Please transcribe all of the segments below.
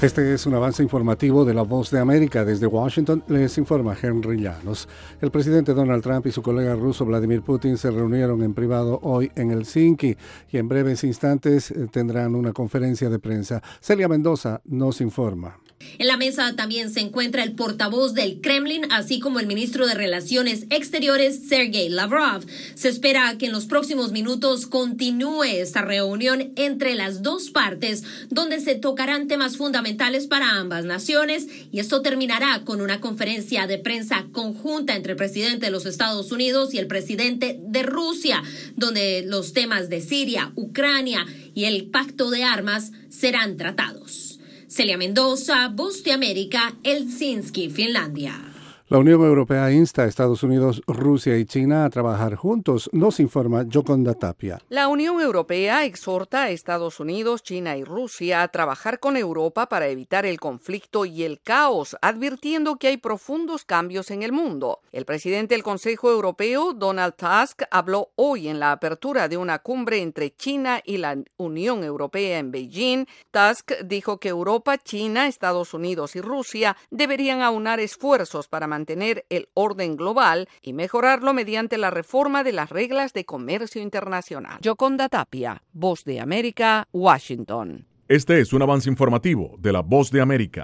Este es un avance informativo de La Voz de América. Desde Washington les informa Henry Llanos. El presidente Donald Trump y su colega ruso Vladimir Putin se reunieron en privado hoy en Helsinki y en breves instantes tendrán una conferencia de prensa. Celia Mendoza nos informa. En la mesa también se encuentra el portavoz del Kremlin, así como el ministro de Relaciones Exteriores, Sergei Lavrov. Se espera que en los próximos minutos continúe esta reunión entre las dos partes, donde se tocarán temas fundamentales para ambas naciones, y esto terminará con una conferencia de prensa conjunta entre el presidente de los Estados Unidos y el presidente de Rusia, donde los temas de Siria, Ucrania y el pacto de armas serán tratados. Celia Mendoza, Voz de América, Helsinki, Finlandia. La Unión Europea insta a Estados Unidos, Rusia y China a trabajar juntos, nos informa Yoconda Tapia. La Unión Europea exhorta a Estados Unidos, China y Rusia a trabajar con Europa para evitar el conflicto y el caos, advirtiendo que hay profundos cambios en el mundo. El presidente del Consejo Europeo, Donald Tusk, habló hoy en la apertura de una cumbre entre China y la Unión Europea en Beijing. Tusk dijo que Europa, China, Estados Unidos y Rusia deberían aunar esfuerzos para mantener el orden global y mejorarlo mediante la reforma de las reglas de comercio internacional. Yoconda Tapia, Voz de América, Washington. Este es un avance informativo de La Voz de América.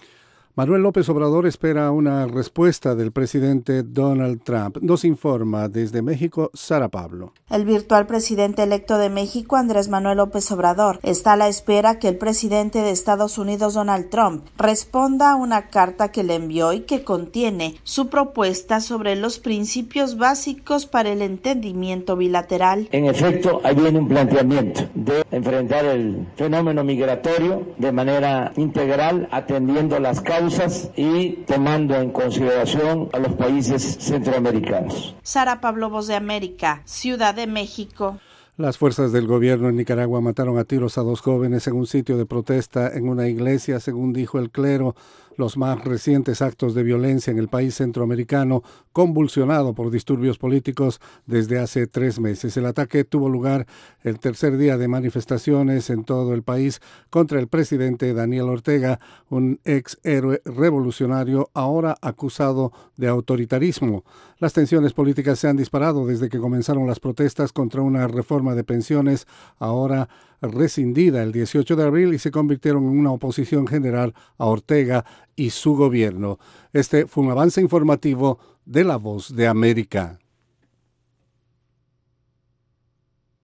Manuel López Obrador espera una respuesta del presidente Donald Trump. Nos informa desde México, Sara Pablo. El virtual presidente electo de México, Andrés Manuel López Obrador, está a la espera que el presidente de Estados Unidos, Donald Trump, responda a una carta que le envió y que contiene su propuesta sobre los principios básicos para el entendimiento bilateral. En efecto, ahí viene un planteamiento de enfrentar el fenómeno migratorio de manera integral, atendiendo las causas y tomando en consideración a los países centroamericanos. Sara Pablo, Voz de América, Ciudad de México. Las fuerzas del gobierno en Nicaragua mataron a tiros a 2 jóvenes en un sitio de protesta en una iglesia, según dijo el clero. Los más recientes actos de violencia en el país centroamericano, convulsionado por disturbios políticos desde hace 3 meses. El ataque tuvo lugar el tercer día de manifestaciones en todo el país contra el presidente Daniel Ortega, un ex héroe revolucionario ahora acusado de autoritarismo. Las tensiones políticas se han disparado desde que comenzaron las protestas contra una reforma de pensiones ahora rescindida el 18 de abril y se convirtieron en una oposición general a Ortega y su gobierno. Este fue un avance informativo de La Voz de América.